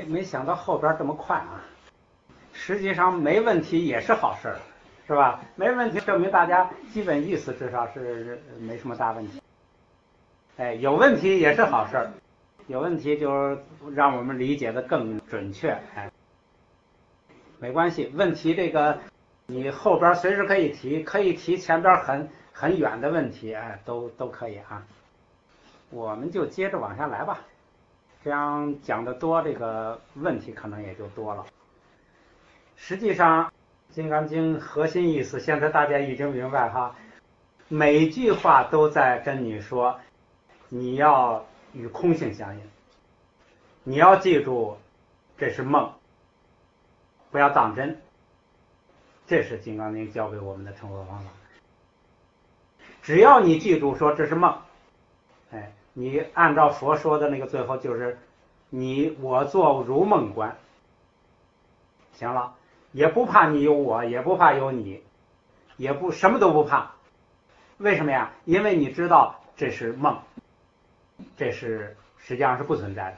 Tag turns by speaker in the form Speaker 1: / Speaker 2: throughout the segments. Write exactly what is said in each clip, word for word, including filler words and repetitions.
Speaker 1: 没想到后边这么快啊！实际上没问题也是好事儿，是吧？没问题证明大家基本意思至少是没什么大问题。哎，有问题也是好事儿，有问题就让我们理解的更准确。哎，没关系，问题这个你后边随时可以提，可以提前边很很远的问题，哎，都都可以啊。我们就接着往下来吧。这样讲的多，这个问题可能也就多了。实际上，《金刚经》核心意思，现在大家已经明白哈。每句话都在跟你说，你要与空性相应，你要记住，这是梦，不要当真。这是《金刚经》教给我们的成佛方法。只要你记住说这是梦，哎。你按照佛说的那个最后就是你我作如梦观，行了，也不怕你有我，也不怕有你，也不什么都不怕。为什么呀？因为你知道这是梦，这是实际上是不存在的。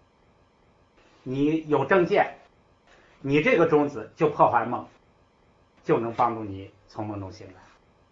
Speaker 1: 你有正见，你这个种子就破坏梦，就能帮助你从梦中醒来。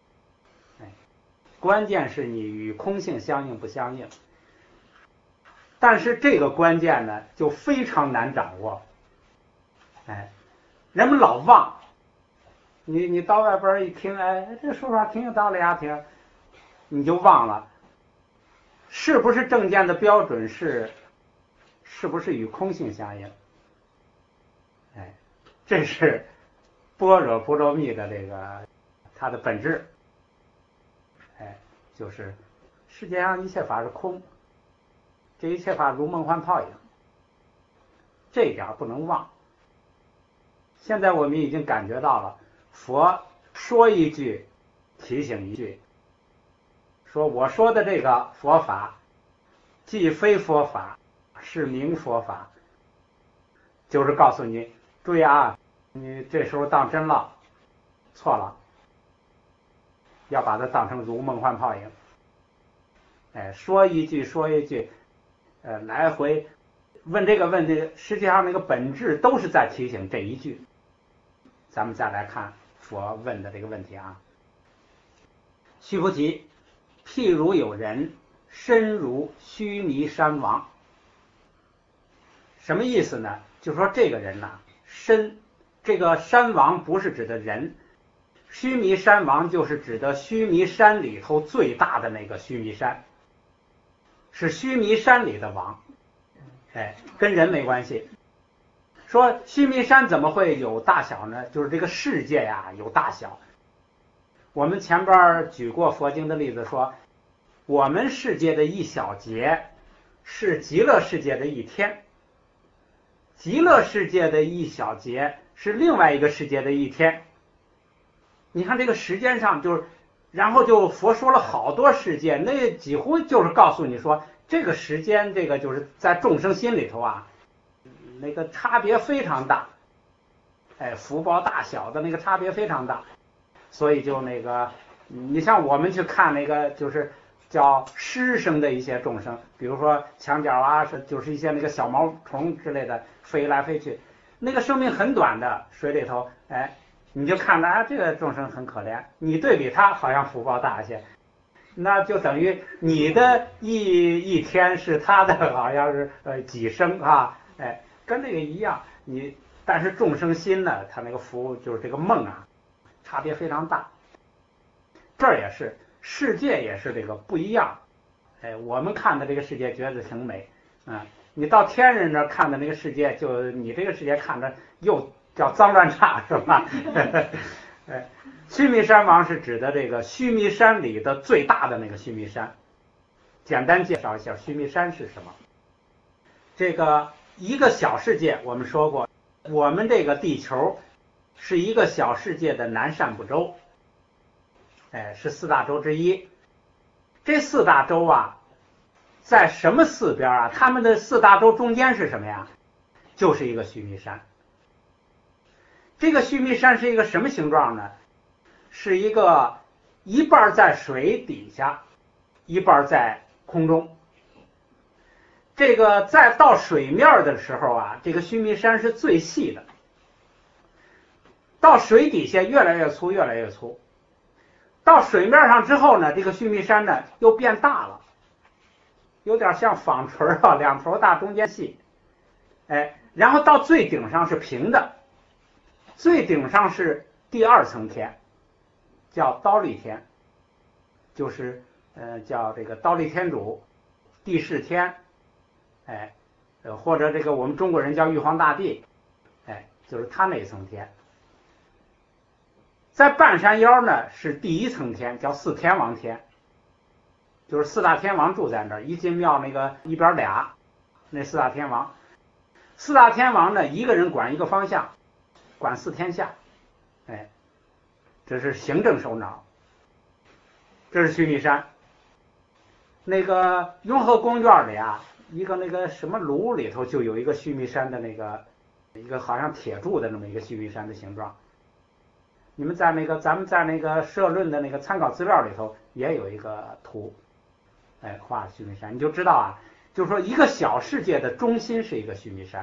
Speaker 1: 关键是你与空性相应不相应，但是这个关键呢就非常难掌握。哎，人们老忘，你你到外边一听，哎，这说法挺有道理啊，听，你就忘了，是不是正见的标准是，是不是与空性相应？哎，这是般若波罗蜜的这个它的本质。哎，就是世界上一切法是空，这一切法如梦幻泡影，这一点不能忘。现在我们已经感觉到了，佛说一句提醒一句，说我说的这个佛法既非佛法，是名佛法，就是告诉你注意啊，你这时候当真了，错了，要把它当成如梦幻泡影。哎，说一句说一句，呃，来回问这个问题，实际上那个本质都是在提醒这一句。咱们再来看佛问的这个问题啊。须菩提，譬如有人身如须弥山王，什么意思呢？就说这个人呐、啊，身，这个山王不是指的人，须弥山王就是指的须弥山里头最大的那个须弥山，是须弥山里的王，哎，跟人没关系。说须弥山怎么会有大小呢？就是这个世界呀有大小。我们前边举过佛经的例子说，我们世界的一小节是极乐世界的一天，极乐世界的一小节是另外一个世界的一天。你看这个时间上就是，然后就佛说了好多世界，那几乎就是告诉你说，这个时间这个就是在众生心里头啊，那个差别非常大，哎，福报大小的那个差别非常大，所以就那个，你像我们去看那个就是叫湿生的一些众生，比如说墙角啊，是就是一些那个小毛虫之类的飞来飞去，那个生命很短的水里头，哎，你就看着啊，这个众生很可怜，你对比他好像福报大一些，那就等于你的一一天是他的好像是呃几生啊，哎。跟这个一样，你但是众生心呢，他那个福就是这个梦啊，差别非常大。这儿也是，世界也是这个不一样。哎，我们看的这个世界觉得挺美，啊、嗯，你到天人那看的那个世界，就你这个世界看着又叫脏乱差，是吧？哎，须弥山王是指的这个须弥山里的最大的那个须弥山。简单介绍一下须弥山是什么。这个。一个小世界，我们说过，我们这个地球是一个小世界的南赡部洲，哎，是四大洲之一。这四大洲啊，在什么四边啊？他们的四大洲中间是什么呀？就是一个须弥山。这个须弥山是一个什么形状呢？是一个一半在水底下，一半在空中。 这个在到水面的时候啊，这个须弥山是最细的，到水底下越来越粗，越来越粗。到水面上之后呢，这个须弥山呢又变大了，有点像纺锤啊，两头大，中间细。哎，然后到最顶上是平的，最顶上是第二层天，叫忉利天，就是呃叫这个忉利天主、帝释天，哎，呃或者这个我们中国人叫玉皇大帝，哎，就是他那一层天。在半山腰呢是第一层天，叫四天王天，就是四大天王住在那儿。一进庙那个一边俩，那四大天王，四大天王呢一个人管一个方向，管四天下，哎，这是行政首脑。这是须弥山。那个雍和宫院里啊，一个那个什么炉里头就有一个须弥山的那个一个好像铁柱的那么一个须弥山的形状。你们在那个咱们在那个社论的那个参考资料里头也有一个图，哎，画须弥山，你就知道啊，就是说一个小世界的中心是一个须弥山，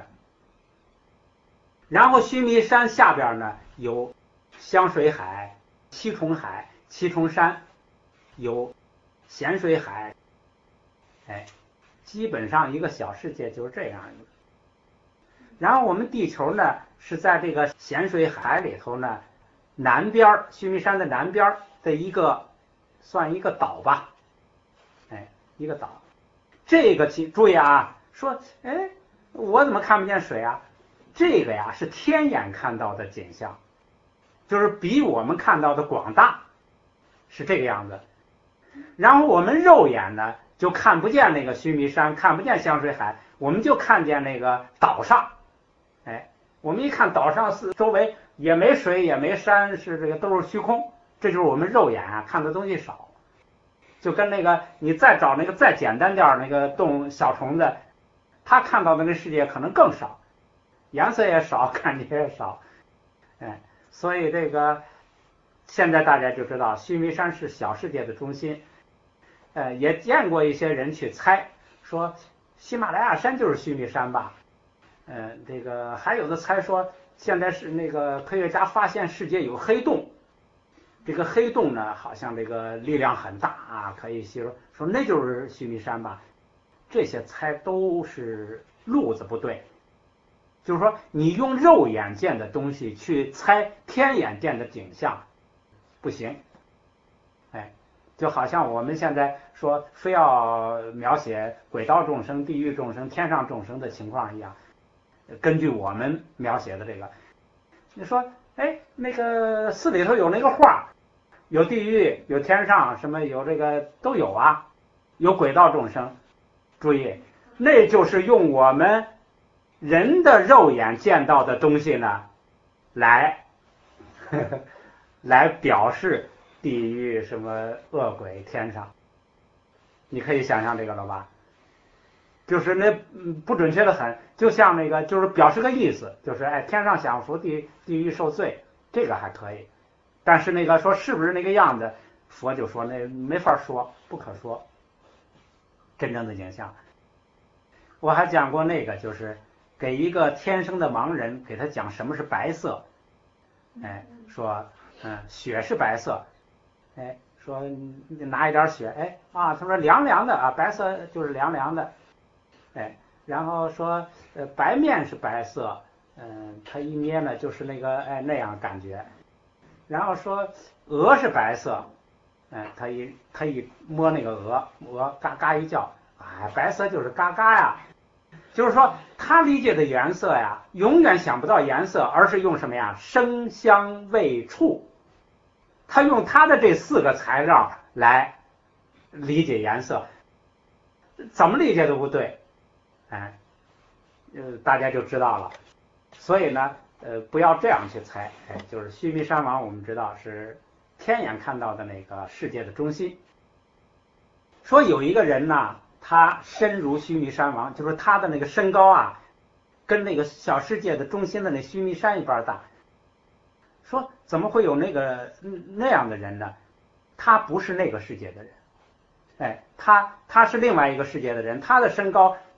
Speaker 1: 然后须弥山下边呢有香水海、七重海、七重山，有咸水海，哎，基本上一个小世界就是这样一个。然后我们地球呢是在这个咸水海里头呢。南边须弥山的南边的一个算一个岛吧，哎，一个岛。这个注意啊，说哎，我怎么看不见水啊？这个呀是天眼看到的景象，就是比我们看到的广大，是这个样子。然后我们肉眼呢就看不见那个须弥山，看不见香水海，我们就看见那个岛上，哎，我们一看岛上四周围。也没水也没山，是这个都是虚空，这就是我们肉眼啊看的东西少，就跟那个你再找那个再简单点那个动物小虫子，他看到的那个世界可能更少，颜色也少，感觉也少，哎，所以这个现在大家就知道须弥山是小世界的中心，呃，也见过一些人去猜说喜马拉雅山就是须弥山吧，嗯、呃，这个还有的猜说。现在是那个科学家发现世界有黑洞，这个黑洞呢，好像这个力量很大啊，可以吸收，说那就是须弥山吧。这些猜都是路子不对，就是说你用肉眼见的东西去猜天眼见的景象，不行。哎，就好像我们现在说非要描写鬼道众生、地狱众生、天上众生的情况一样。根据我们描写的这个，你说，哎，那个寺里头有那个画，有地狱，有天上，什么有这个都有啊，有鬼道众生。注意，那就是用我们人的肉眼见到的东西呢，来呵呵来表示地狱、什么恶鬼、天上。你可以想象这个了吧？就是那不准确的很，就像那个就是表示个意思，就是哎天上享福，地地狱受罪，这个还可以。但是那个说是不是那个样子，佛就说那没法说，不可说。真正的景象，我还讲过那个，就是给一个天生的盲人，给他讲什么是白色，哎，说嗯雪是白色，哎，说你拿一点雪，哎啊，他说凉凉的啊，白色就是凉凉的。哎，然后说，呃，白面是白色，嗯，他一捏呢，就是那个哎那样感觉。然后说鹅是白色，哎，他一他一摸那个鹅，鹅嘎嘎一叫，哎，白色就是嘎嘎呀。就是说他理解的颜色呀，永远想不到颜色，而是用什么呀？声香味触，他用他的这四个材料来理解颜色，怎么理解都不对。哎，呃，大家就知道了。所以呢，呃，不要这样去猜。哎，就是须弥山王，我们知道是天眼看到的那个世界的中心。说有一个人呢，他身如须弥山王，就是他的那个身高啊，跟那个小世界的中心的那须弥山一般大。说怎么会有那个那样的人呢？他不是那个世界的人，哎，他他是另外一个世界的人，他的身高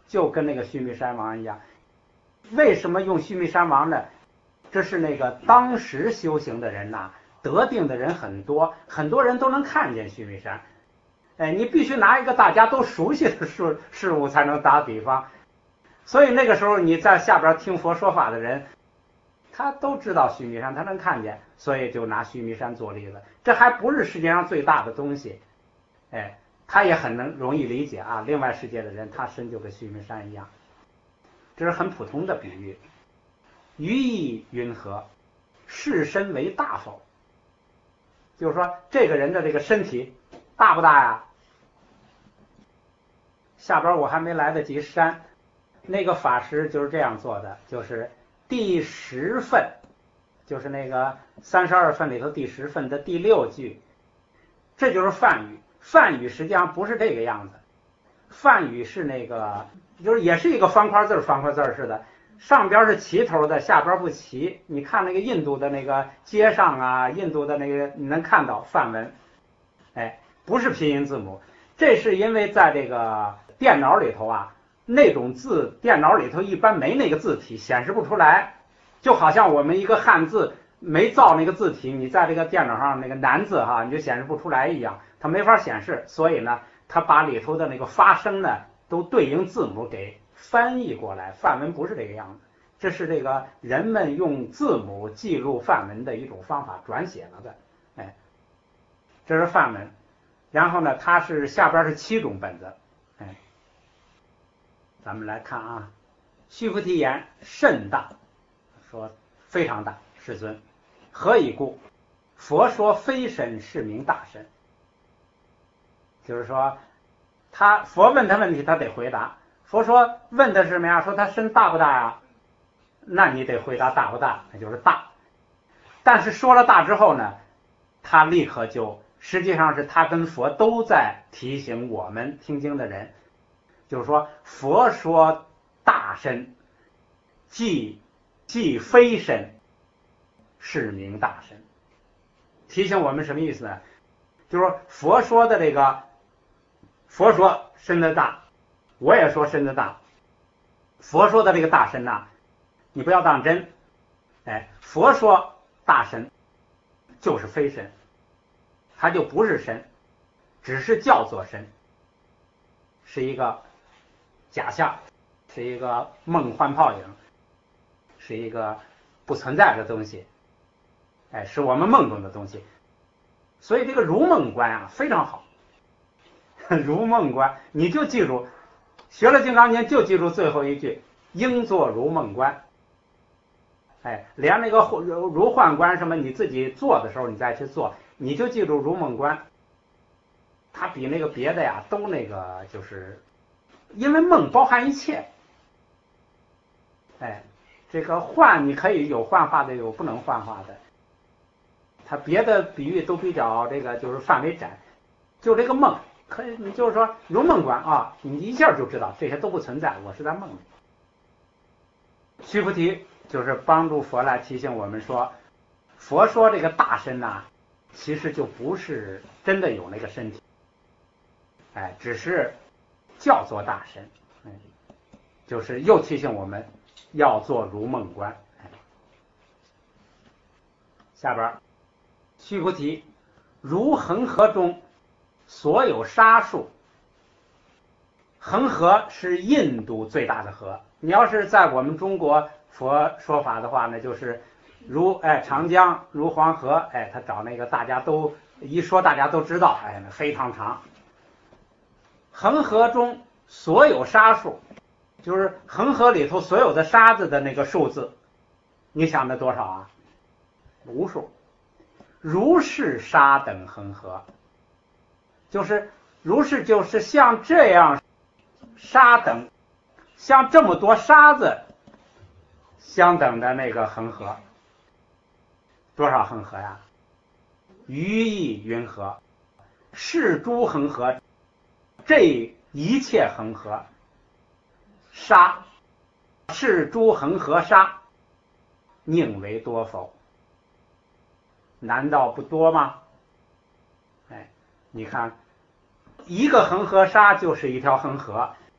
Speaker 1: 就跟那个须弥山王一样。为什么用须弥山王呢？这是那个当时修行的人呐、啊，得定的人很多，很多人都能看见须弥山。哎，你必须拿一个大家都熟悉的事事物才能打比方。所以那个时候你在下边听佛说法的人，他都知道须弥山，他能看见，所以就拿须弥山做例子。这还不是世界上最大的东西，哎，他也很能容易理解啊。另外世界的人，他身就跟须弥山一样，这是很普通的比喻。于意云何？是身为大否？就是说这个人的这个身体大不大呀？下边我还没来得及删，那个法师就是这样做的，就是第十份，就是那个三十二份里头第十份的第六句，这就是梵语。梵语实际上不是这个样子，梵语是那个就是也是一个方块字方块字似的，上边是齐头的，下边不齐。你看那个印度的那个街上啊，印度的那个你能看到梵文，哎，不是拼音字母。这是因为在这个电脑里头啊，那种字电脑里头一般没那个字体，显示不出来。就好像我们一个汉字没造那个字体，你在这个电脑上那个难字哈，你就显示不出来一样，它没法显示。所以呢，它把里头的那个发声呢都对应字母给翻译过来。梵文不是这个样子，这是这个人们用字母记录梵文的一种方法，转写了的。哎，这是梵文。然后呢，它是下边是七种本子。哎，咱们来看啊，须菩提言甚大，说非常大，世尊。何以故？佛说非身是名大身。就是说，他佛问他问题，他得回答。佛说问的是什么呀？说他身大不大呀？那你得回答大不大，那就是大。但是说了大之后呢，他立刻就实际上是他跟佛都在提醒我们听经的人，就是说佛说大身，即即非身，是名大身。提醒我们什么意思呢？就是说佛说的这个，佛说身子大，我也说身子大。佛说的这个大身呐、啊，你不要当真。哎，佛说大身就是非身，它就不是身，只是叫做身，是一个假象，是一个梦幻泡影，是一个不存在的东西，哎，是我们梦中的东西。所以这个如梦观啊非常好，如梦观你就记住，学了《金刚经》就记住最后一句，应作如梦观。哎，连那个如幻观什么你自己做的时候你再去做，你就记住如梦观。它比那个别的呀都那个，就是因为梦包含一切。哎，这个幻你可以有幻化的，有不能幻化的。它别的比喻都比较这个就是范围窄，就这个梦可以，你就是说如梦观啊，你一下就知道这些都不存在，我是在梦里。须菩提就是帮助佛来提醒我们说，佛说这个大身呐、啊，其实就不是真的有那个身体，哎，只是叫做大身，哎，就是又提醒我们要做如梦观。哎，下边须菩提，如恒河中所有沙数，恒河是印度最大的河。你要是在我们中国佛说法的话呢，就是如哎长江，如黄河，哎，他找那个大家都一说大家都知道，哎，那非常长。恒河中所有沙数，就是恒河里头所有的沙子的那个数字，你想的多少啊？无数。如是沙等恒河，就是如是就是像这样沙等，像这么多沙子相等的那个恒河，多少恒河呀？于意云何？是诸恒河，这一切恒河沙，是诸恒河沙，宁为多否？难道不多吗？哎，你看，一个恒河沙就是一条恒河，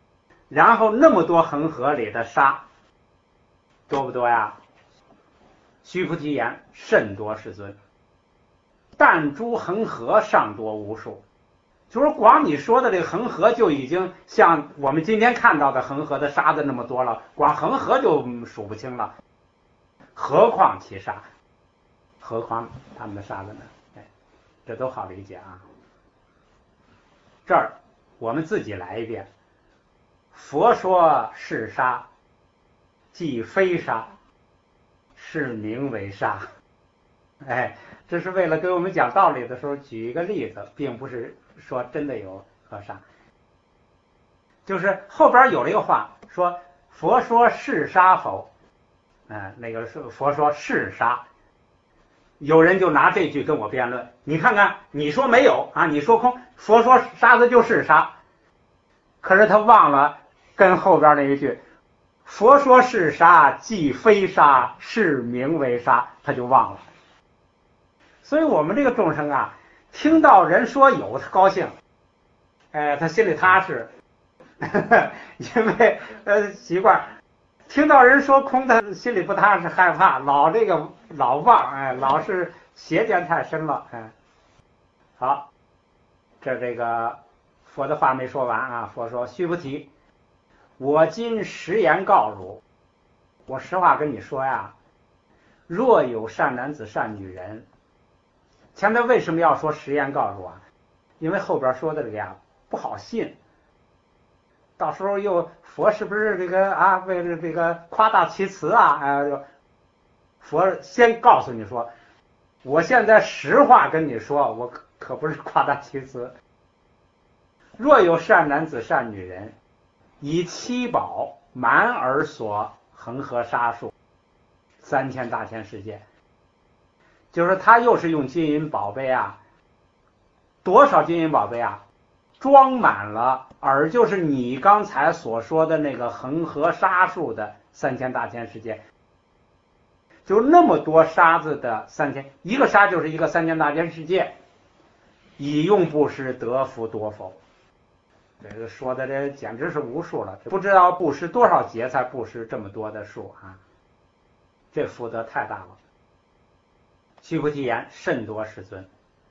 Speaker 1: 然后那么多恒河里的沙，多不多呀？须菩提言：甚多世尊。但诸恒河尚多无数。就是光你说的这个恒河就已经像我们今天看到的恒河的沙子那么多了，光恒河就数不清了，何况其沙，何况他们的沙子呢？哎，这都好理解啊。这儿我们自己来一遍。佛说是沙，即非沙，是名为沙。哎，这是为了给我们讲道理的时候举一个例子，并不是说真的有河沙。就是后边有了一个话说佛说是沙否，呃、那个是佛说是沙，有人就拿这句跟我辩论，你看看你说没有啊，你说空，佛说沙子就是沙，可是他忘了跟后边那一句佛说是沙，即非沙，是名为沙，他就忘了。所以我们这个众生啊，听到人说有他高兴，哎，他心里踏实，呵呵，因为呃习惯。听到人说空，他心里不踏实，害怕，老这个老忘，哎，老是邪见太深了，哎。好，这这个佛的话没说完啊，佛说：须菩提，我今实言告汝，我实话跟你说呀，若有善男子善女人，前面为什么要说实言告诉啊？因为后边说的这个呀不好信，到时候又佛是不是这个啊为了这个夸大其词啊？哎，佛先告诉你说，我现在实话跟你说，我可不是夸大其词。若有善男子善女人，以七宝满而所恒河沙数，三千大千世界。就是他又是用金银宝贝啊，多少金银宝贝啊，装满了，而就是你刚才所说的那个恒河沙数的三千大千世界，就那么多沙子的三千，一个沙就是一个三千大千世界，以用布施得福多否？这个说的这简直是无数了，不知道布施多少劫才布施这么多的数啊，这福德太大了。须菩提言：甚多世尊。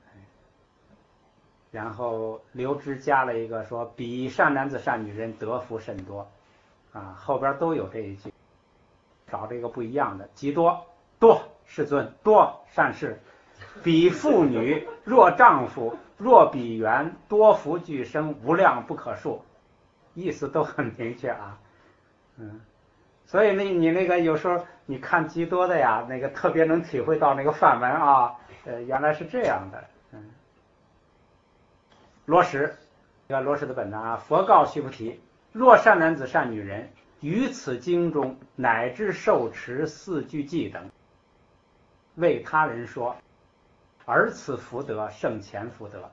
Speaker 1: 然后刘知加了一个说：彼善男子善女人得福甚多啊，后边都有这一句，找这个不一样的，极多多世尊，多善事，彼妇女若丈夫若彼缘，多福俱生，无量不可数，意思都很明确啊。嗯，所以那你那个有时候你看极多的呀，那个特别能体会到那个梵文啊，呃，原来是这样的。嗯，罗什，这个罗什的本章啊，佛告须菩提：若善男子善女人，于此经中乃至受持四句偈等，为他人说，而此福德胜前福德。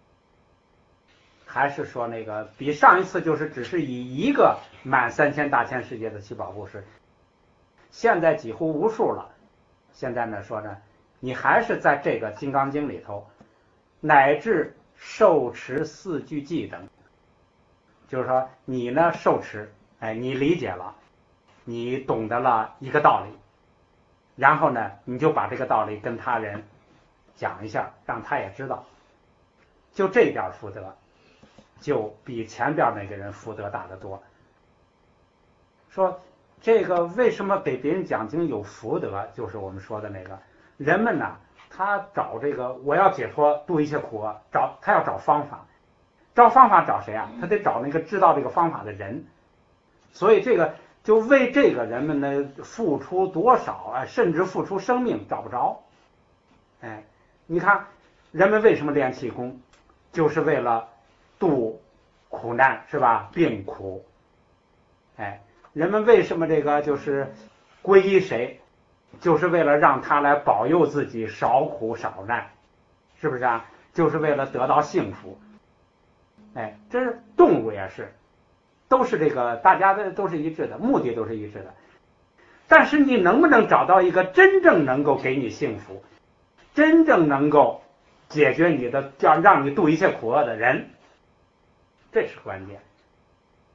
Speaker 1: 还是说那个比上一次就是只是以一个满三千大千世界的七宝布施，现在几乎无数了。现在呢说呢，你还是在这个金刚经里头，乃至受持四句偈等，就是说你呢受持，哎，你理解了，你懂得了一个道理，然后呢你就把这个道理跟他人讲一下，让他也知道，就这点福德就比前边那个人福德大得多。说这个为什么给别人讲经有福德，就是我们说的那个人们呢，他找这个我要解脱度一切苦厄，找他要找方法，找方法找谁啊？他得找那个知道这个方法的人。所以这个就为这个人们呢付出多少啊，甚至付出生命找不着。哎，你看人们为什么练气功，就是为了度苦难，是吧？病苦。哎，人们为什么这个就是皈依谁，就是为了让他来保佑自己少苦少难，是不是啊？就是为了得到幸福。哎，这是动物也是，都是这个大家的都是一致的，目的都是一致的。但是你能不能找到一个真正能够给你幸福，真正能够解决你的，叫让你度一切苦厄的人，这是关键。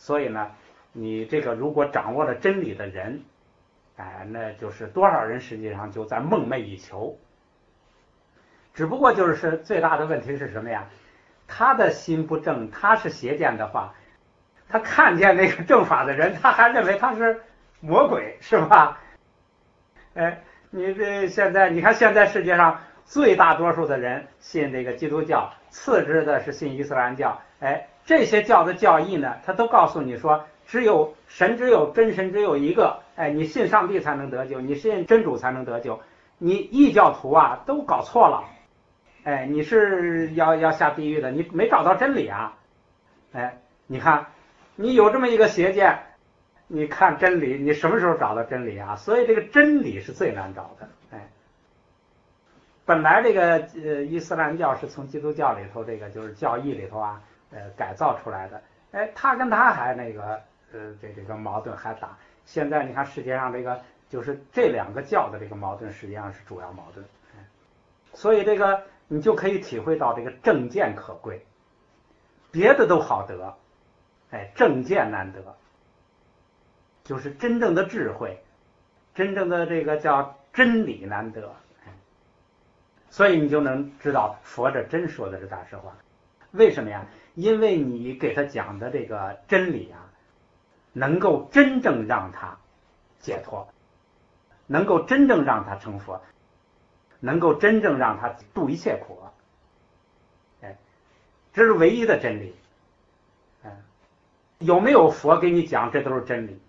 Speaker 1: 所以呢，你这个如果掌握了真理的人，哎，那就是多少人实际上就在梦寐以求。只不过就是最大的问题是什么呀？他的心不正，他是邪见的话，他看见那个正法的人，他还认为他是魔鬼，是吧？哎，你这现在你看，现在世界上最大多数的人信这个基督教，次之的是信伊斯兰教。哎，这些教的教义呢，他都告诉你说，只有神，只有真神，只有一个。哎，你信上帝才能得救，你信真主才能得救。你异教徒啊，都搞错了。哎，你是要要下地狱的，你没找到真理啊！哎，你看，你有这么一个邪见，你看真理，你什么时候找到真理啊？所以这个真理是最难找的。哎，本来这个呃伊斯兰教是从基督教里头这个就是教义里头啊呃改造出来的，哎，他跟他还那个呃这这个矛盾还打。现在你看世界上这个就是这两个教的这个矛盾实际上是主要矛盾。哎，所以这个。你就可以体会到这个正见可贵，别的都好得，哎，正见难得，就是真正的智慧，真正的这个叫真理难得，哎，所以你就能知道佛这真说的是大实话。为什么呀？因为你给他讲的这个真理啊，能够真正让他解脱，能够真正让他成佛，能够真正让他度一切苦，哎，这是唯一的真理。哎，有没有佛给你讲，这都是真理。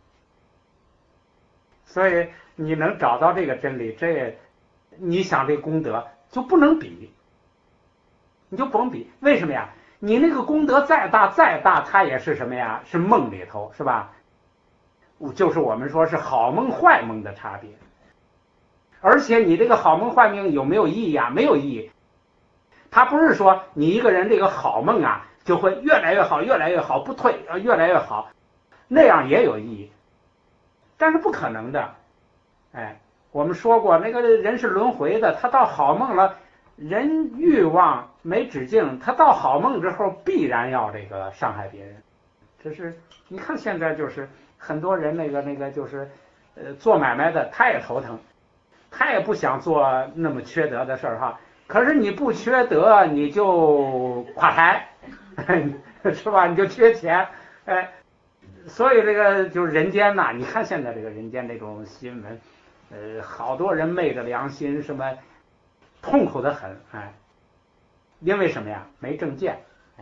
Speaker 1: 所以你能找到这个真理，这你想这功德就不能比，你就甭比。为什么呀？你那个功德再大再大，它也是什么呀？是梦里头，是吧？就是我们说是好梦坏梦的差别。而且你这个好梦坏梦有没有意义啊？没有意义。他不是说你一个人这个好梦啊就会越来越好，越来越好，不退，越来越好，那样也有意义，但是不可能的。哎，我们说过，那个人是轮回的，他到好梦了，人欲望没止境，他到好梦之后必然要这个伤害别人。这是你看现在就是很多人那个那个就是呃做买卖的，他也头疼。他也不想做那么缺德的事儿哈，可是你不缺德，你就垮台，是吧？你就缺钱，哎，所以这个就是人间呐，你看现在这个人间这种新闻，呃，好多人昧着良心，什么痛苦的很，哎，因为什么呀？没正见，哎，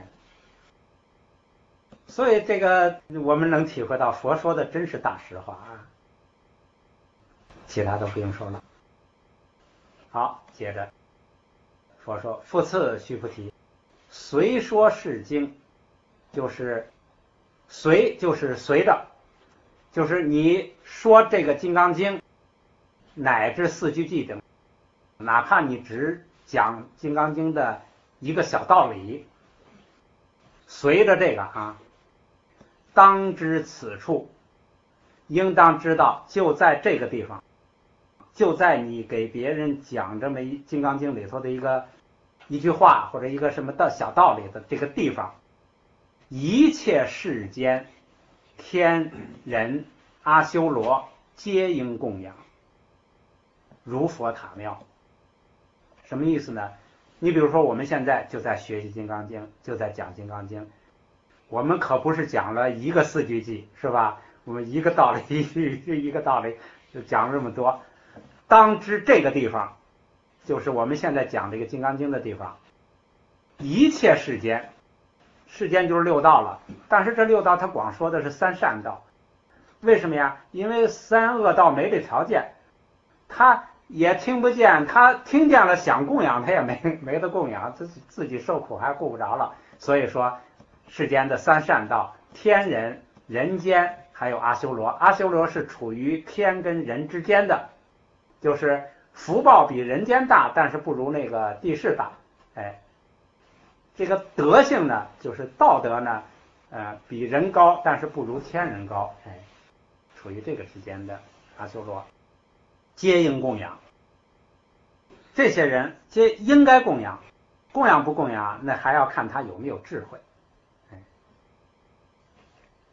Speaker 1: 所以这个我们能体会到佛说的真是大实话啊，其他都不用说了。好，接着佛说：“复次，须菩提，随说是经，就是随，就是随着，就是你说这个《金刚经》乃至四句偈等，哪怕你只讲《金刚经》的一个小道理，随着这个啊，当知此处，应当知道就在这个地方。”就在你给别人讲这么一《金刚经》里头的一个一句话或者一个什么的小道理的这个地方，一切世间天人阿修罗皆应供养，如佛塔庙。什么意思呢？你比如说我们现在就在学习《金刚经》，就在讲《金刚经》，我们可不是讲了一个四句偈，是吧？我们一个道理一句一个道理就讲了这么多。当知这个地方，就是我们现在讲这个《金刚经》的地方，一切世间，世间就是六道了。但是这六道它光说的是三善道，为什么呀？因为三恶道没这条件，他也听不见，他听见了想供养，他也没没得供养，自己自己受苦还顾不着了。所以说，世间的三善道，天人、人间还有阿修罗，阿修罗是处于天跟人之间的。就是福报比人间大，但是不如那个地势大，哎，这个德性呢，就是道德呢，呃，比人高，但是不如天人高，哎，处于这个之间的阿修罗，皆应供养。这些人皆应该供养，供养不供养，那还要看他有没有智慧，哎，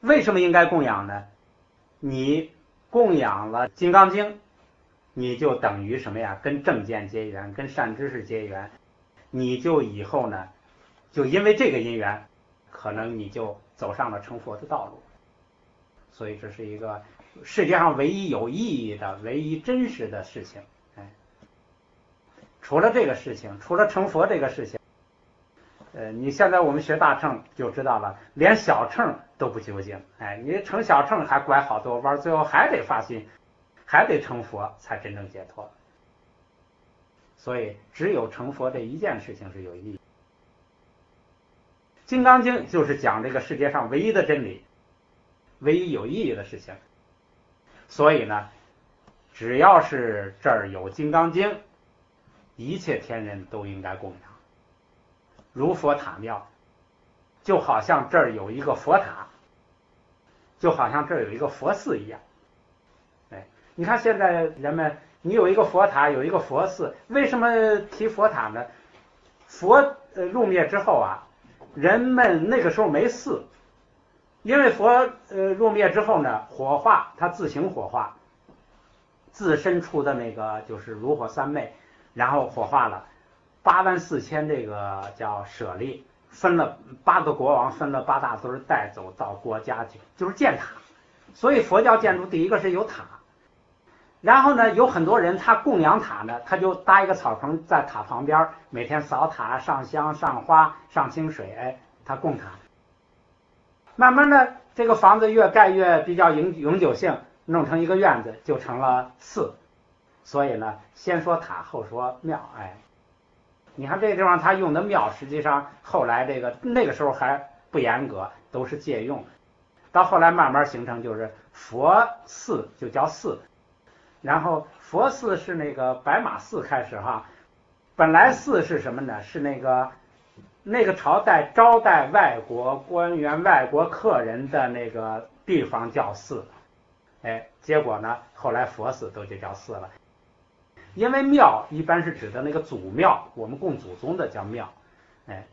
Speaker 1: 为什么应该供养呢？你供养了《金刚经》，你就等于什么呀？跟正见结缘，跟善知识结缘，你就以后呢，就因为这个因缘，可能你就走上了成佛的道路。所以这是一个世界上唯一有意义的、唯一真实的事情。哎，除了这个事情，除了成佛这个事情，呃，你现在我们学大乘就知道了，连小乘都不究竟。哎，你成小乘还拐好多弯，最后还得发心，还得成佛才真正解脱。所以只有成佛这一件事情是有意义。《金刚经》就是讲这个世界上唯一的真理，唯一有意义的事情。所以呢，只要是这儿有《金刚经》，一切天人都应该供养，如佛塔庙，就好像这儿有一个佛塔，就好像这儿有一个佛寺一样。哎，你看现在人们，你有一个佛塔，有一个佛寺，为什么提佛塔呢？佛呃入灭之后啊，人们那个时候没寺，因为佛呃入灭之后呢，火化，他自行火化，自身出的那个就是炉火三昧，然后火化了，八万四千这个叫舍利，分了八个国王，分了八大堆带走到国家去，就是建塔。所以佛教建筑第一个是有塔，然后呢，有很多人他供养塔呢，他就搭一个草棚在塔旁边，每天扫塔、上香、上花、上清水，哎，他供塔。慢慢的，这个房子越盖越比较永永久性，弄成一个院子，就成了寺。所以呢，先说塔，后说庙。哎，你看这个地方他用的庙，实际上后来这个那个时候还不严格，都是借用。到后来慢慢形成就是佛寺就叫寺，然后佛寺是那个白马寺开始哈。本来寺是什么呢？是那个那个朝代招待外国官员、外国客人的那个地方叫寺。哎，结果呢，后来佛寺都就叫寺了。因为庙一般是指的那个祖庙，我们供祖宗的叫庙。哎，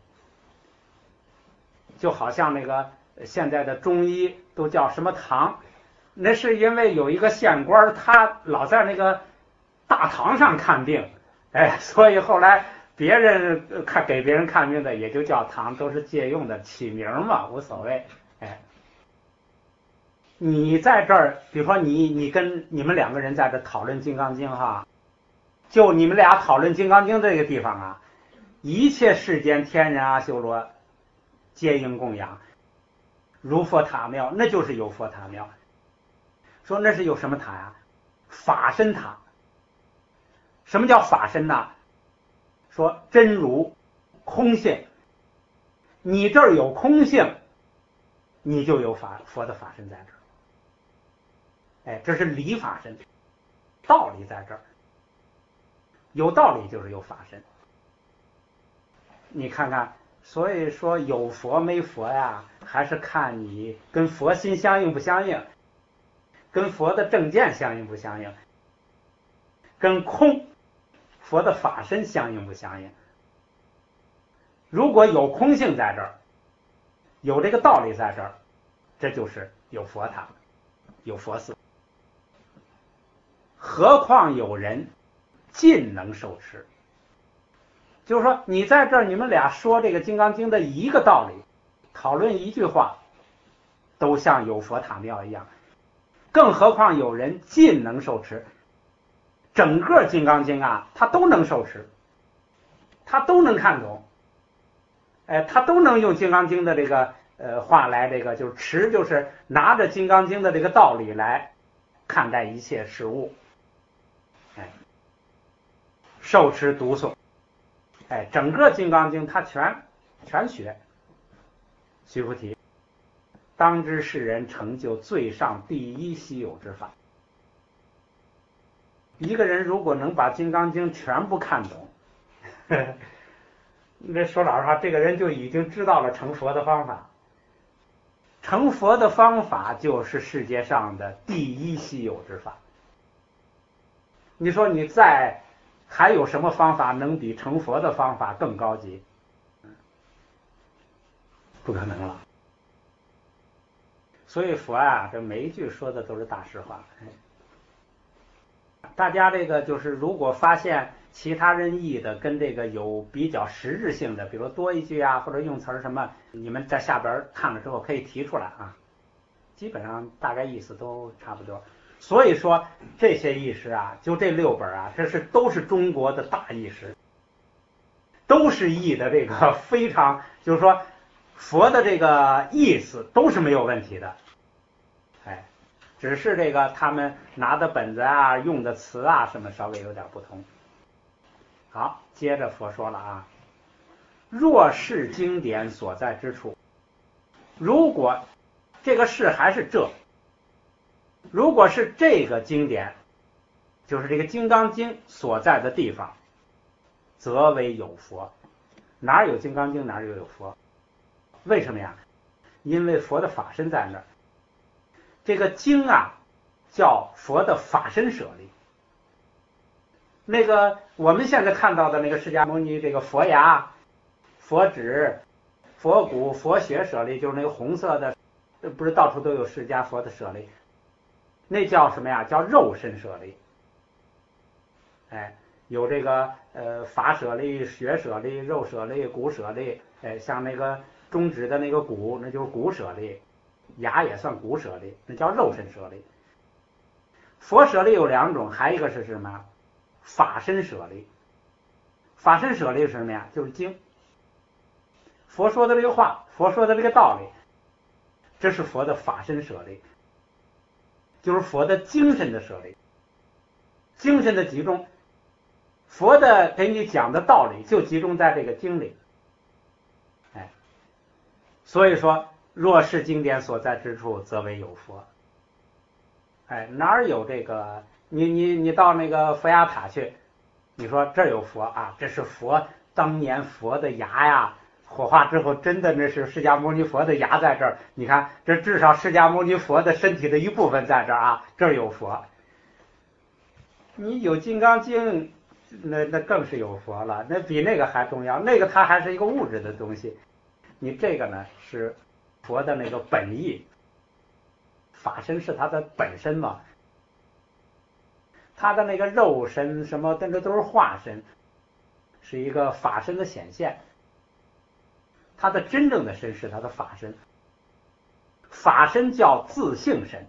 Speaker 1: 就好像那个现在的中医都叫什么堂，那是因为有一个县官他老在那个大堂上看病，哎，所以后来别人看给别人看病的也就叫堂，都是借用的，起名嘛，无所谓。哎，你在这儿，比如说你你跟你们两个人在这讨论《金刚经》哈，就你们俩讨论《金刚经》这个地方啊，一切世间天人阿修罗皆应供养，如佛塔庙，那就是有佛塔庙。说那是有什么塔呀？法身塔。什么叫法身呢？说真如空性，你这儿有空性，你就有法佛的法身在这儿。哎，这是理法身，道理在这儿。有道理就是有法身。你看看，所以说有佛没佛呀，还是看你跟佛心相应不相应，跟佛的正见相应不相应，跟空佛的法身相应不相应。如果有空性在这儿，有这个道理在这儿，这就是有佛塔，有佛寺。何况有人尽能受持，就是说你在这儿你们俩说这个《金刚经》的一个道理，讨论一句话，都像有佛塔庙一样。更何况有人尽能受持，整个《金刚经》啊，他都能受持，他都能看懂，哎，他都能用《金刚经》的这个呃话来这个就是持，就是拿着《金刚经》的这个道理来看待一切事物，哎，受持读诵，哎，整个《金刚经》他全全学。须菩提，当知世人成就最上第一稀有之法。一个人如果能把《金刚经》全部看懂，呵呵，那说老实话，这个人就已经知道了成佛的方法。成佛的方法就是世界上的第一稀有之法。你说你再还有什么方法能比成佛的方法更高级？不可能了。 所以佛啊，这每一句说的都是大实话。大家这个就是，如果发现其他人译的跟这个有比较实质性的，比如多一句啊，或者用词儿什么，你们在下边看了之后可以提出来啊。基本上大概意思都差不多。所以说这些译师啊，就这六本啊，这是都是中国的大译师，都是译的这个非常，就是说佛的这个意思都是没有问题的。哎，只是这个他们拿的本子啊，用的词啊什么稍微有点不同。好，接着佛说了啊，若是经典所在之处，如果这个是还是这，如果是这个经典，就是这个《金刚经》所在的地方，则为有佛。哪有《金刚经》哪有有佛？为什么呀？因为佛的法身在那儿。这个经啊，叫佛的法身舍利。那个我们现在看到的那个释迦牟尼这个佛牙、佛指、佛骨、佛血舍利，就是那个红色的，不是到处都有释迦佛的舍利，那叫什么呀？叫肉身舍利。哎，有这个呃法舍利、血舍利、肉舍利、骨舍利。哎，像那个中指的那个骨，那就是骨舍利，牙也算骨舍利，那叫肉身舍利。佛舍利有两种，还一个是什么？法身舍利。法身舍利是什么呀？就是经。佛说的这个话，佛说的这个道理，这是佛的法身舍利，就是佛的精神的舍利，精神的集中。佛的给你讲的道理就集中在这个经里。哎，所以说若是经典所在之处，则为有佛。哎，哪有这个？你你你到那个佛牙塔去，你说这有佛啊，这是佛当年佛的牙呀，火化之后真的那是释迦牟尼佛的牙在这儿。你看，这至少释迦牟尼佛的身体的一部分在这儿啊，这儿有佛。你有《金刚经》，那那更是有佛了，那比那个还重要。那个它还是一个物质的东西，你这个呢是佛的那个本意。法身是它的本身嘛，它的那个肉身什么，那都是化身，是一个法身的显现。它的真正的身是它的法身，法身叫自性身，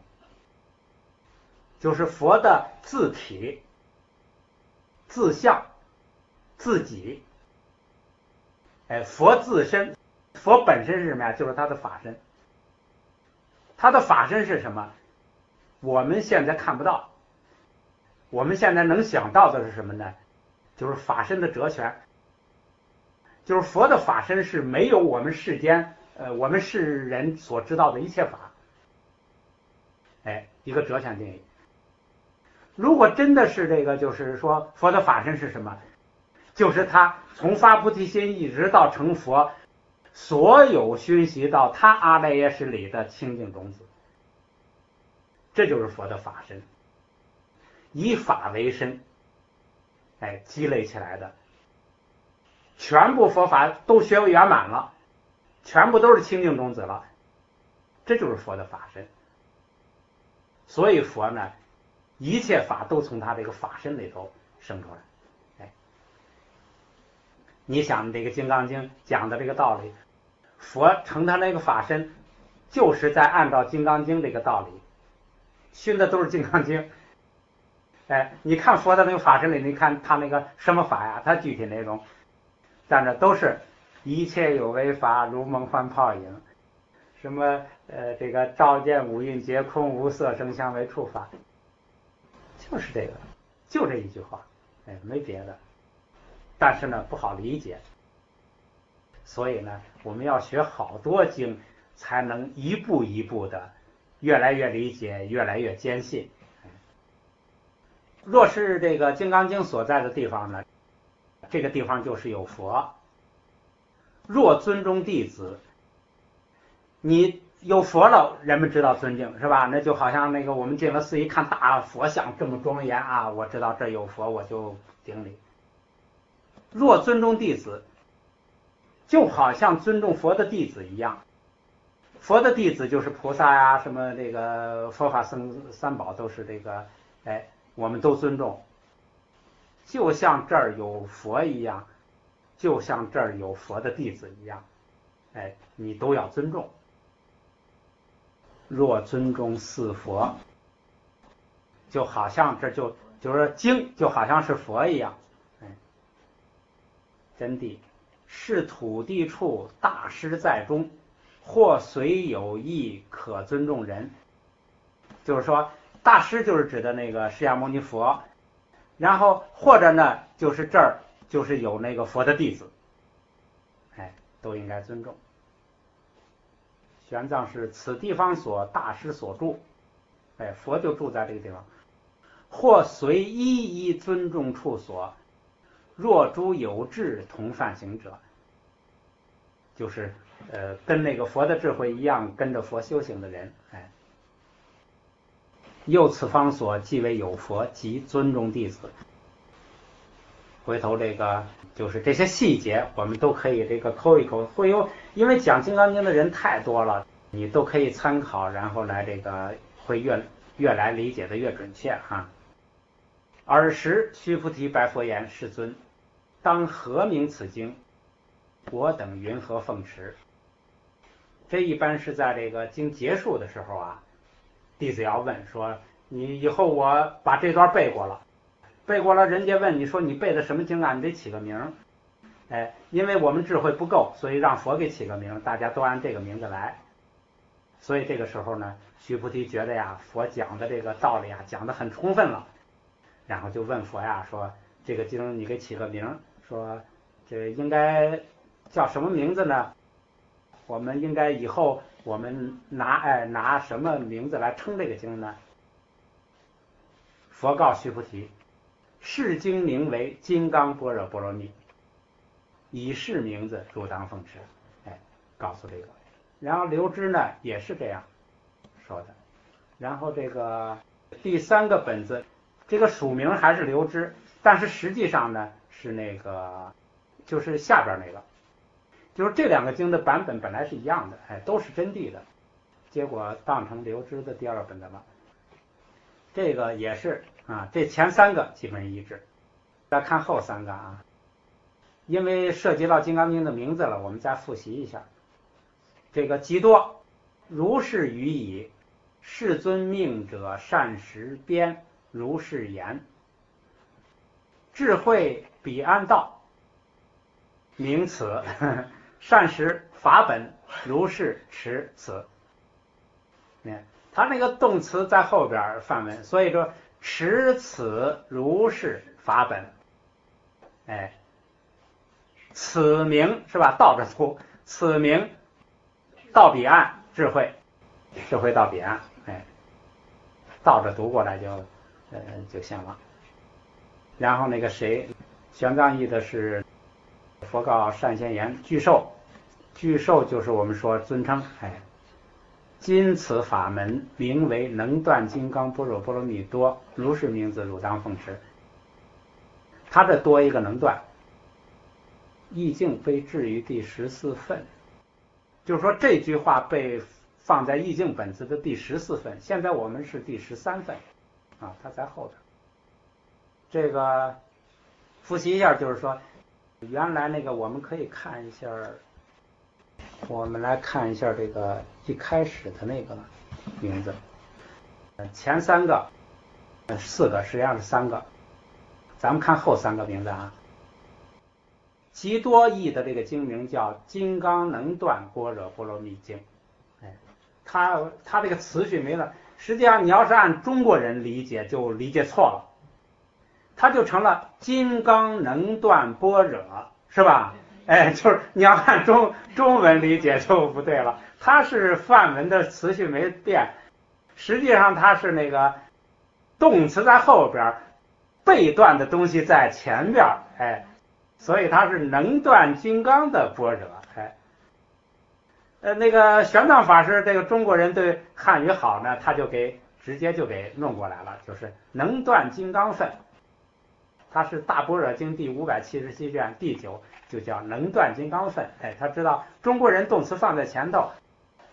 Speaker 1: 就是佛的自体、自相、自己。哎，佛自身，佛本身是什么呀？就是他的法身。他的法身是什么？我们现在看不到，我们现在能想到的是什么呢？就是法身的哲权，就是佛的法身是没有我们世间呃我们世人所知道的一切法。哎，一个哲权定义。如果真的是这个，就是说佛的法身是什么？就是他从发菩提心一直到成佛，所有熏习到他阿赖耶识里的清净种子，这就是佛的法身，以法为身，哎，积累起来的，全部佛法都学圆满了，全部都是清净种子了，这就是佛的法身。所以佛呢，一切法都从他这个法身里头生出来。哎，你想这个《金刚经》讲的这个道理，佛成他那个法身，就是在按照《金刚经》这个道理，熏的都是《金刚经》。哎，你看佛的那个法身里，你看他那个什么法呀？他具体内容，但这都是一切有为法，如梦幻泡影，什么呃这个照见五蕴皆空，无色声香味触法，就是这个，就这一句话，哎，没别的。但是呢，不好理解，所以呢，我们要学好多经，才能一步一步的越来越理解，越来越坚信。若是这个《金刚经》所在的地方呢，这个地方就是有佛。若尊重弟子，你有佛了，人们知道尊敬，是吧？那就好像那个我们进了寺一看大佛像这么庄严啊，我知道这有佛，我就顶礼。若尊重弟子，就好像尊重佛的弟子一样。 佛的弟子就是菩萨呀、啊，什么这个佛法僧三宝都是这个，哎，我们都尊重。就像这儿有佛一样，就像这儿有佛的弟子一样，哎，你都要尊重。若尊重四佛，就好像这就就是经就好像是佛一样，哎，真谛是土地处大师在中，或虽有意可尊重人。就是说，大师就是指的那个释迦牟尼佛，然后或者呢，就是这儿就是有那个佛的弟子，哎，都应该尊重。玄奘是此地方所大师所住，哎，佛就住在这个地方。或随一一尊重处所，若诸有智同犯行者，就是呃跟那个佛的智慧一样，跟着佛修行的人，哎。又此方所即为有佛，即尊重弟子。回头这个就是这些细节，我们都可以这个抠一抠，会有因为讲《金刚经》的人太多了，你都可以参考，然后来这个会越越来理解的越准确哈。尔时须菩提白佛言：“世尊，当何名此经？我等云何奉持？”这一般是在这个经结束的时候啊，弟子要问说：“你以后我把这段背过了。”背过了，人家问你说你背的什么经啊？你得起个名。哎，因为我们智慧不够，所以让佛给起个名，大家都按这个名字来。所以这个时候呢，须菩提觉得呀，佛讲的这个道理啊，讲得很充分了，然后就问佛呀，说这个经你给起个名，说这应该叫什么名字呢？我们应该以后我们拿哎拿什么名字来称这个经呢？佛告须菩提：“是经名为《金刚般若波罗蜜》，以是名字汝当奉持。”哎，告诉这个。然后流支呢也是这样说的。然后这个第三个本子，这个署名还是流支，但是实际上呢是那个就是下边那个，就是这两个经的版本本来是一样的，哎，都是真谛的，结果当成流支的第二本的了。这个也是啊，这前三个基本一致。再看后三个啊，因为涉及到《金刚经》的名字了，我们再复习一下。这个极多，如是语矣。世尊命者善识边，如是言。智慧彼岸道，名此。善识法本，如是持此。你看他那个动词在后边范文，所以说持此如是法本。哎，此名是吧？倒着读，此名到彼岸，智慧，智慧到彼岸。哎，倒着读过来就呃就行了。然后那个谁，玄奘译的是佛告善现言，具寿，具寿就是我们说尊称。哎，今此法门名为能断金刚般若波罗蜜多，如是名字汝当奉持。他这多一个能断，意境被置于第十四份，就是说这句话被放在意境本子的第十四份，现在我们是第十三份啊，它在后边。这个复习一下，就是说原来那个我们可以看一下，我们来看一下这个一开始的那个名字，前三个四个实际上是三个，咱们看后三个名字啊。极多译的这个经名叫《金刚能断般若波罗蜜经》，哎，它它这个词序没了，实际上你要是按中国人理解就理解错了，它就成了金刚能断般若，是吧？哎，就是你要按中中文理解就不对了，它是梵文的词序没变，实际上它是那个动词在后边，被断的东西在前边，哎。所以它是能断金刚的般若，哎，呃，那个玄奘法师这个中国人对汉语好呢，他就给直接就给弄过来了，就是能断金刚分，它是大般若经第五百七十七卷第九，就叫能断金刚分，哎，他知道中国人动词放在前头，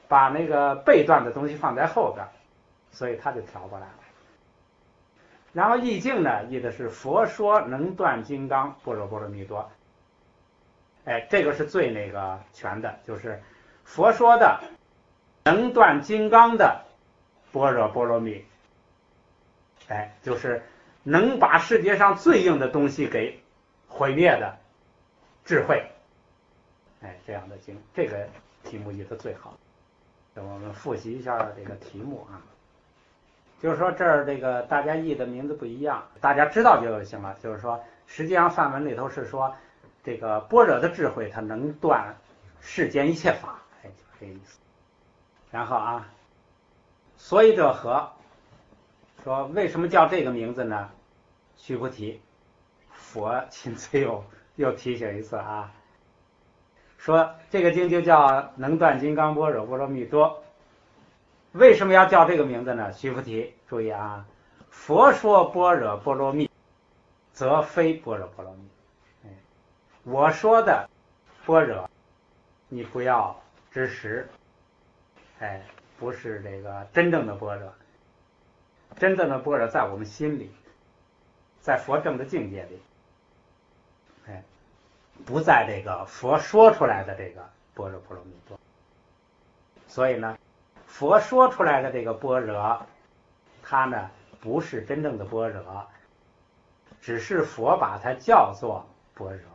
Speaker 1: 把那个背段的东西放在后边，所以他就调过来了。然后意境呢，译的是佛说能断金刚般若波罗蜜多。哎，这个是最那个全的，就是佛说的能断金刚的般若波罗蜜。哎，就是能把世界上最硬的东西给毁灭的智慧。哎，这样的经，这个题目译的最好。我们复习一下这个题目啊，就是说这儿这个大家译的名字不一样，大家知道就行了。就是说，实际上梵文里头是说，这个般若的智慧它能断世间一切法，哎，就是这个意思。然后啊，所以者何？说为什么叫这个名字呢？须菩提，佛亲自又又提醒一次啊。说这个经就叫能断金刚般若波罗蜜多。为什么要叫这个名字呢？须菩提，注意啊，佛说般若波罗蜜，则非般若波罗蜜。哎，我说的般若，你不要知识，哎，不是这个真正的般若。真正的般若在我们心里，在佛正的境界里，哎。不在这个佛说出来的这个般若波罗蜜多。所以呢，佛说出来的这个般若，它呢不是真正的般若，只是佛把它叫做般若。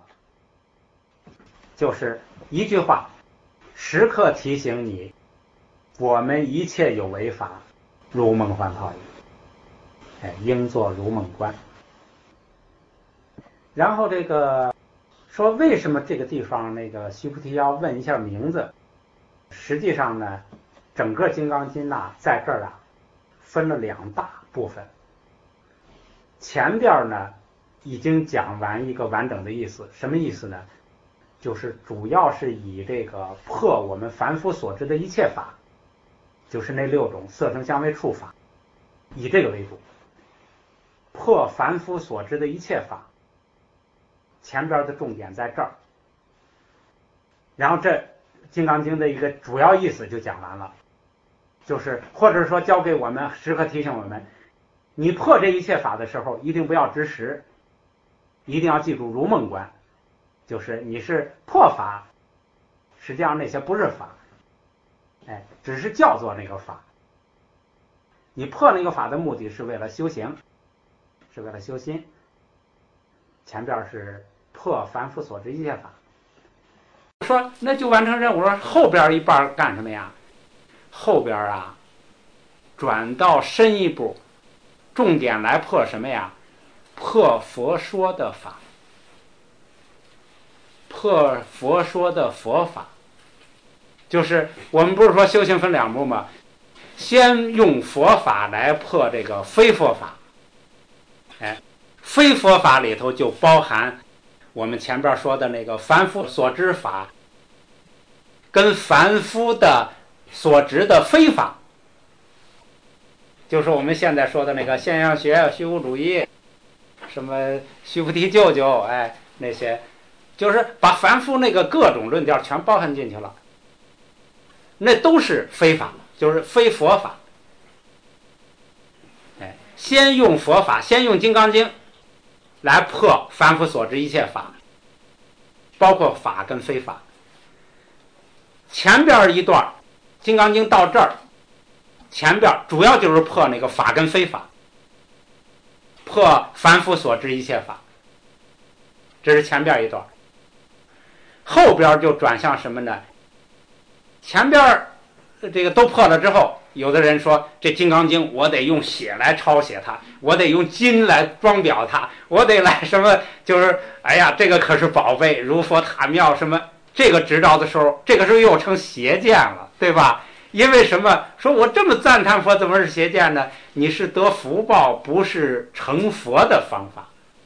Speaker 1: 就是一句话，时刻提醒你，我们一切有为法，如梦幻泡影，哎，应作如梦观。然后这个说为什么这个地方那个须菩提要问一下名字？实际上呢，整个《金刚经》呐，在这儿啊，分了两大部分。前边呢已经讲完一个完整的意思，什么意思呢？就是主要是以这个破我们凡夫所知的一切法，就是那六种色声香味触法，以这个为主，破凡夫所知的一切法。前边的重点在这儿，然后这《金刚经》的一个主要意思就讲完了，就是或者说教给我们，时刻提醒我们，你破这一切法的时候，一定不要执实，一定要记住如梦观，就是你是破法，实际上那些不是法，哎，只是叫做那个法。你破那个法的目的是为了修行，是为了修心。前边是破凡夫所知一切法，说那就完成任务了。后边一半干什么呀？后边啊，转到深一步，重点来破什么呀？破佛说的法，破佛说的佛法。就是我们不是说修行分两步吗？先用佛法来破这个非佛法，哎。非佛法里头就包含我们前边说的那个凡夫所知法，跟凡夫的所知的非法，就是我们现在说的那个现象学、虚无主义，什么须菩提舅舅，哎，那些，就是把凡夫那个各种论调全包含进去了，那都是非法，就是非佛法。哎，先用佛法，先用《金刚经》来破凡夫所知一切法，包括法跟非法。前边一段《金刚经》到这儿，前边主要就是破那个法跟非法，破凡夫所知一切法，这是前边一段。后边就转向什么呢？前边这个都破了之后，有的人说这《金刚经》我得用血来抄写它，我得用金来装裱它，我得来什么，就是哎呀，这个可是宝贝，如佛塔庙什么，这个执照的时候，这个时候又成邪见了，对吧？因为什么？说我这么赞叹佛，怎么是邪见呢？你是得福报，不是成佛的方法，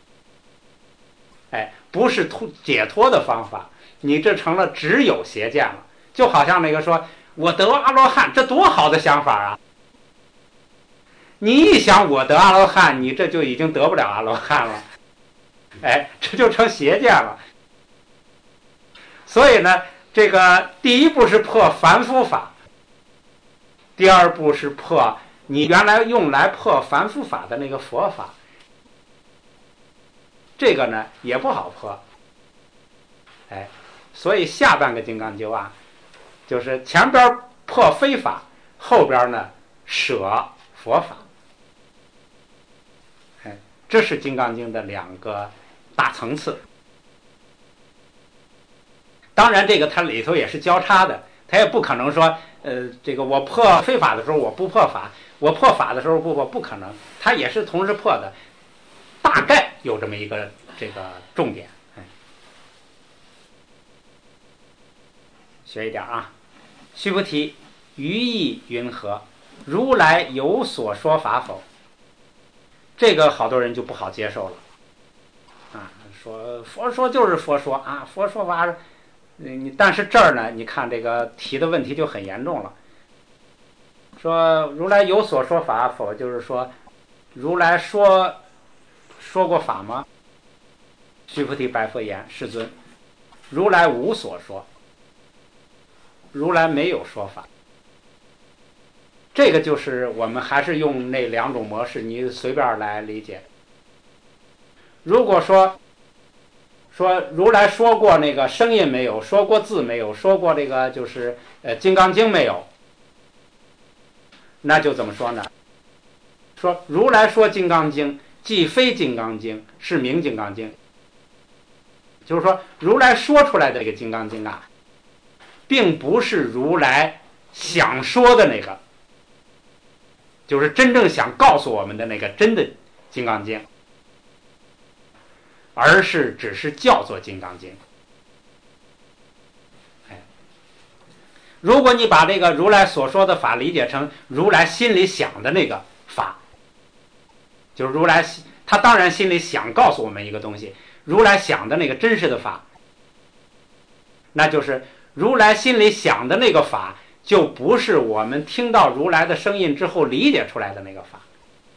Speaker 1: 哎，不是脱解脱的方法，你这成了只有邪见了。就好像那个说我得阿罗汉，这多好的想法啊！你一想我得阿罗汉，你这就已经得不了阿罗汉了，哎，这就成邪见了。所以呢，这个第一步是破凡夫法， 第二步是破你原来用来破凡夫法的那个佛法，这个呢也不好破。哎，所以下半个金刚经啊，就是前边破非法，后边呢舍佛法。哎，这是金刚经的两个大层次。当然这个它里头也是交叉的，它也不可能说呃这个我破非法的时候我不破法，我破法的时候不破，不可能，它也是同时破的，大概有这么一个这个重点。哎，学一点啊。须菩提，于意云何？如来有所说法否？这个好多人就不好接受了啊，说佛说就是佛说啊，佛说法，你但是这儿呢，你看这个提的问题就很严重了。说如来有所说法否，就是说如来说说过法吗？须菩提白佛言：世尊，如来无所说，如来没有说法。这个就是我们还是用那两种模式，你随便来理解。如果说说如来说过那个声音没有，说过字没有，说过这个就是呃金刚经没有，那就怎么说呢？说如来说金刚经既非金刚经，是名金刚经。就是说如来说出来的这个金刚经啊，并不是如来想说的那个，就是真正想告诉我们的那个真的金刚经，而是只是叫做金刚经。哎，如果你把这个如来所说的法理解成如来心里想的那个法，就是如来他当然心里想告诉我们一个东西，如来想的那个真实的法，那就是如来心里想的那个法，就不是我们听到如来的声音之后理解出来的那个法。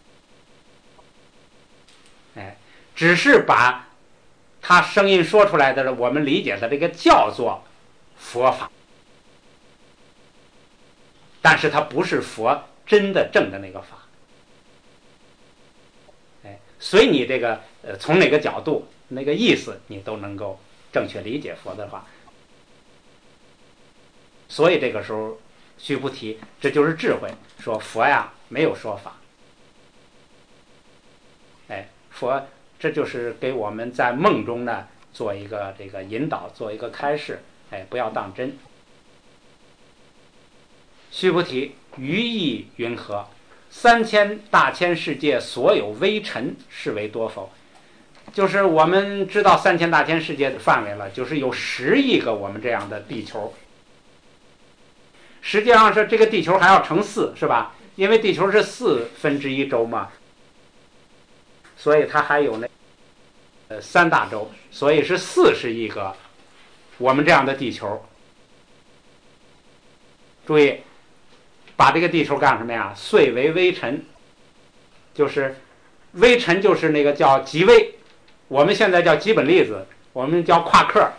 Speaker 1: 哎，只是把他声音说出来的我们理解的这个叫做佛法，但是它不是佛真的正的那个法。哎，所以你这个呃从哪个角度那个意思你都能够正确理解佛的话。所以这个时候须菩提，这就是智慧，说佛呀没有说法。哎，佛这就是给我们在梦中呢做一个这个引导，做一个开示，哎，不要当真。须菩提，于意云何？三千大千世界所有微尘，是为多否？就是我们知道三千大千世界的范围了，就是有十亿个我们这样的地球。实际上是这个地球还要乘四，是吧？因为地球是四分之一周嘛，所以它还有那呃三大洲，所以是四十亿个我们这样的地球。注意，把这个地球干什么呀？碎为微尘，就是微尘就是那个叫极微，我们现在叫基本粒子，我们叫夸克。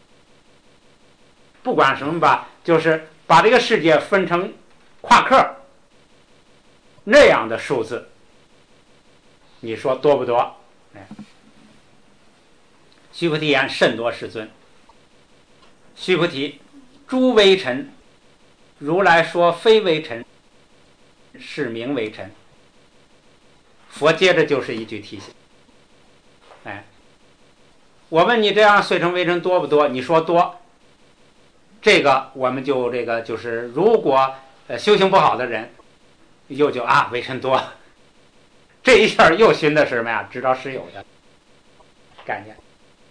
Speaker 1: 不管什么吧，就是把这个世界分成夸克那样的数字，你说多不多？哎，须菩提言：甚多，世尊。须菩提，诸微尘，如来说非微尘，是名微尘。佛接着就是一句提醒。哎，我问你这样碎成微尘多不多？你说多。这个我们就这个就是，如果呃修行不好的人，又就啊微尘多，这一下又寻的是什么呀？知道是有的概念。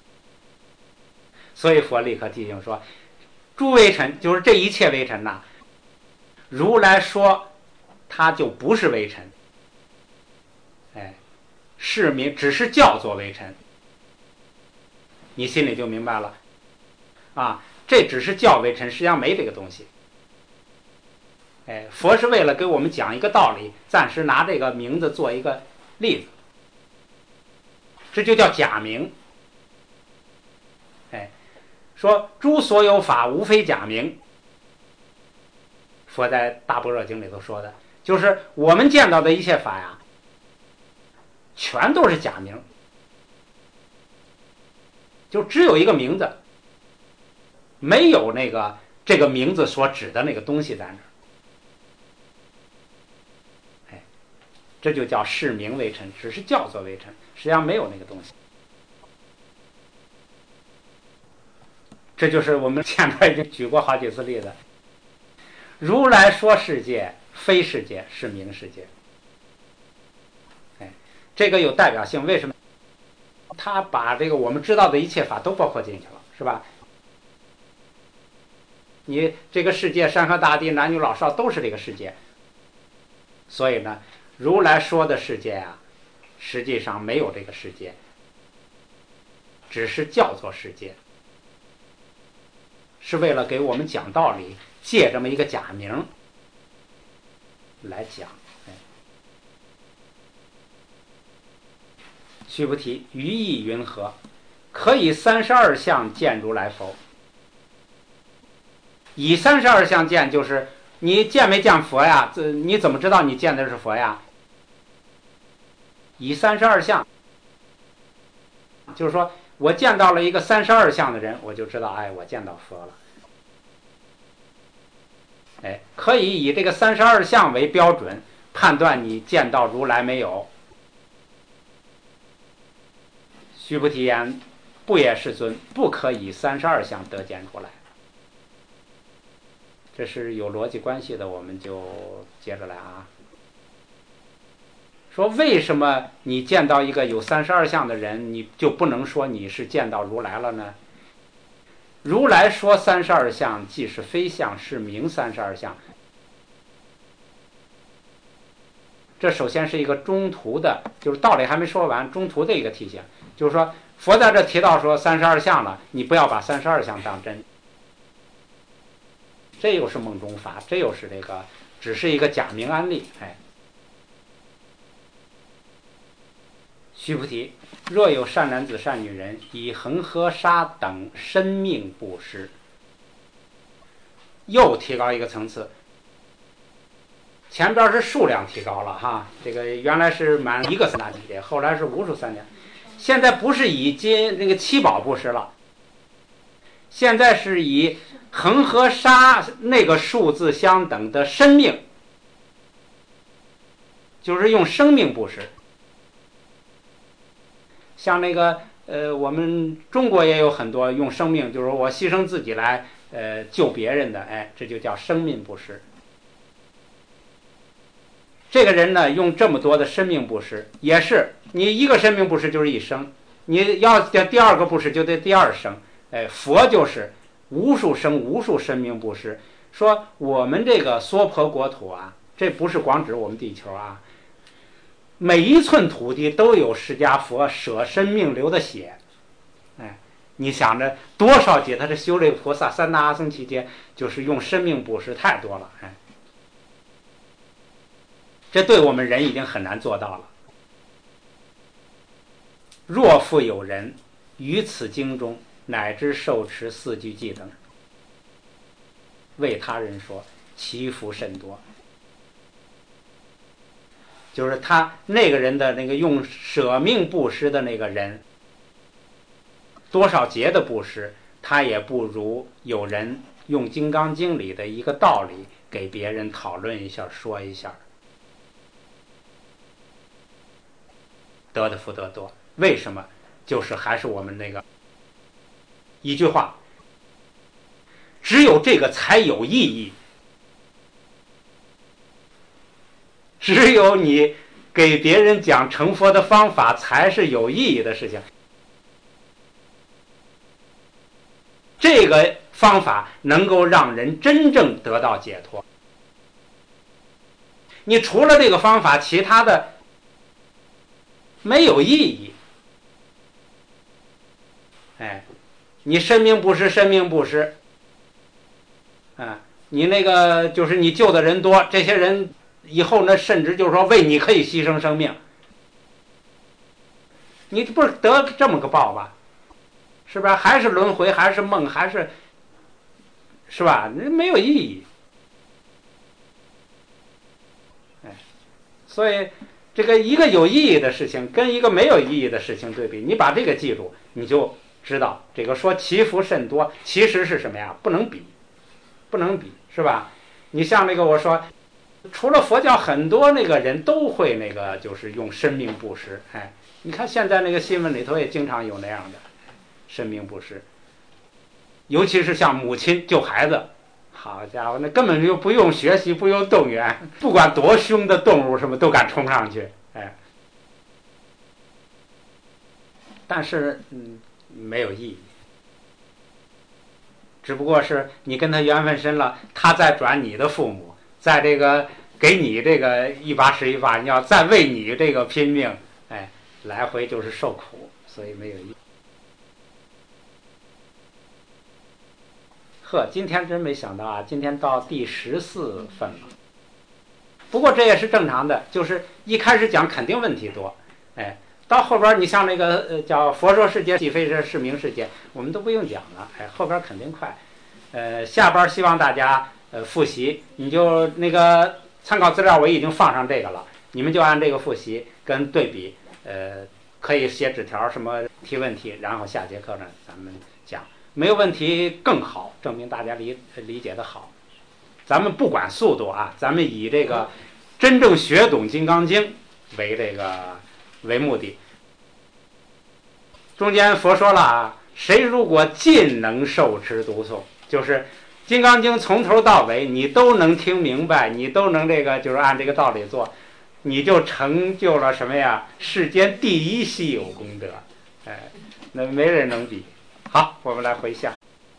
Speaker 1: 所以佛立刻提醒说，诸微尘就是这一切微尘呐，如来说它就不是微尘，哎，是名只是叫做微尘，你心里就明白了啊。这只是叫微尘，实际上没这个东西。哎，佛是为了给我们讲一个道理，暂时拿这个名字做一个例子，这就叫假名。哎，说诸所有法无非假名， 佛在大般若经里头说的，就是我们见到的一切法呀，全都是假名，就只有一个名字，没有那个这个名字所指的那个东西在那儿。哎，这就叫视名为尘，只是叫做为尘，实际上没有那个东西。这就是我们前面已经举过好几次例子。如来说世界非世界，是名世界。哎，这个有代表性，为什么？他把这个我们知道的一切法都包括进去了，是吧？你这个世界，山河大地、男女老少都是这个世界。所以呢，如来说的世界啊，实际上没有这个世界，只是叫做世界，是为了给我们讲道理，借这么一个假名来讲。哎，须菩提，于意云何？可以三十二相见如来否？以三十二相见，就是你见没见佛呀？这你怎么知道你见的是佛呀？以三十二相，就是说我见到了一个三十二相的人，我就知道，哎，我见到佛了。哎，可以以这个三十二相为标准判断你见到如来没有。须菩提言：不也，世尊，不可以三十二相得见如来。这是有逻辑关系的，我们就接着来啊。说为什么你见到一个有三十二相的人，你就不能说你是见到如来了呢？如来说三十二相，既是非相，是名三十二相。这首先是一个中途的，就是道理还没说完，中途的一个提醒，就是说佛在这提到说三十二相了，你不要把三十二相当真。这又是梦中法，这又是这个只是一个假名安例。哎，须菩提，若有善男子善女人，以恒河沙等生命布施，又提高一个层次。前边是数量提高了哈，这个原来是满一个三大体，后来是无数三点，现在不是以金那个七宝布施了，现在是以恒河沙那个数字相等的生命，就是用生命布施。像那个呃，我们中国也有很多用生命，就是我牺牲自己来呃救别人的，哎，这就叫生命布施。这个人呢，用这么多的生命布施，也是你一个生命布施就是一生，你要第二个布施就得第二生。哎，佛就是无数生无数生命布施。说我们这个娑婆国土啊，这不是光指我们地球啊，每一寸土地都有释迦佛舍生命流的血。哎，你想着多少劫他这修这菩萨三大阿僧祇劫，就是用生命布施太多了。哎，这对我们人已经很难做到了。若复有人于此经中乃至受持四句偈等，为他人说，其福甚多。就是他那个人的那个用舍命布施的那个人，多少劫的布施，他也不如有人用《金刚经》里的一个道理给别人讨论一下说一下，得的福德多。为什么？就是还是我们那个一句话，只有这个才有意义，只有你给别人讲成佛的方法才是有意义的事情。这个方法能够让人真正得到解脱。你除了这个方法，其他的没有意义。哎，你生命布施，生命布施，啊，你那个就是你救的人多，这些人以后呢，甚至就是说为你可以牺牲生命，你不是得这么个报吧？是吧？还是轮回，还是梦，还是是吧？没有意义。 所以这个一个有意义的事情跟一个没有意义的事情对比，你把这个记住，你就知道这个说其福甚多其实是什么呀？不能比，不能比，是吧？你像那个我说，除了佛教，很多那个人都会那个就是用生命布施。哎，你看现在那个新闻里头也经常有那样的生命布施，尤其是像母亲救孩子，好家伙，那根本就不用学习，不用动员，不管多凶的动物什么都敢冲上去。哎，但是嗯没有意义，只不过是你跟他缘分深了，他再转你的父母，在这个给你这个一把屎一把尿，再为你这个拼命，哎，来回就是受苦，所以没有意义。呵，今天真没想到啊，今天到第十四份了。不过这也是正常的，就是一开始讲肯定问题多，哎，到后边你像那个呃叫佛说世界，即非是是名世界，我们都不用讲了，哎，后边肯定快。呃，下边希望大家呃复习，你就那个参考资料我已经放上这个了，你们就按这个复习跟对比，呃，可以写纸条什么提问题，然后下节课呢咱们讲。没有问题更好，证明大家理理解的好。咱们不管速度啊，咱们以这个真正学懂《金刚经》为这个为目的。中间佛说了啊，谁如果尽能受持读诵，就是《金刚经》从头到尾你都能听明白，你都能这个就是按这个道理做，你就成就了什么呀？世间第一稀有功德，哎，那没人能比。好，我们来回向，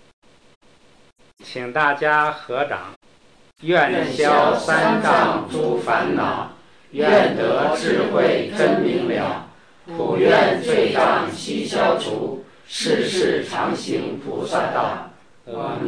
Speaker 1: 请大家合掌。愿消三障诸烦恼，愿得智慧真明了，普愿罪障悉消除，世世常行菩萨道。阿弥